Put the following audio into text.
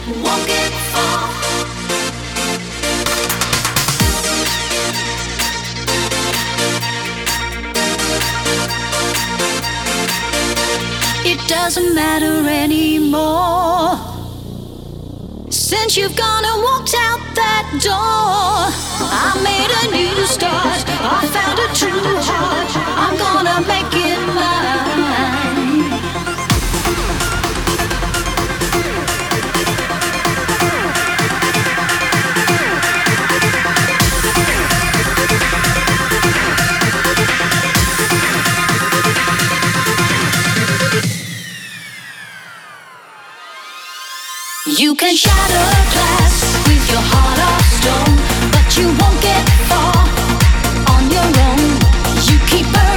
won't get far. It doesn't matter anymore, since you've gone and walked out that door. I made a new start, I found a true heart, I'm gonna make it mine. You can shatter glass with your heart of stone, but you won't get far on your own. You keep burning.